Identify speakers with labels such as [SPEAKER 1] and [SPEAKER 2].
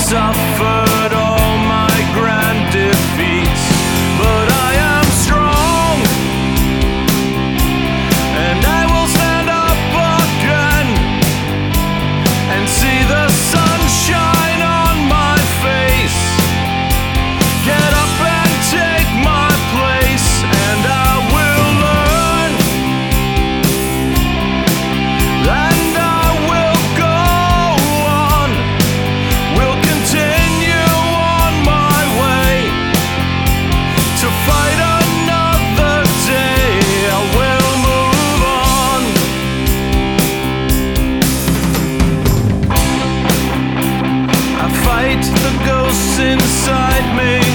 [SPEAKER 1] suffered all my grand defeats, but I am strong, and I will stand up again and see the sunshine on my face. Get up and take my place, and I will learn, and I will go on, will continue on my way to fight another day. I will move on. I fight the ghosts inside me.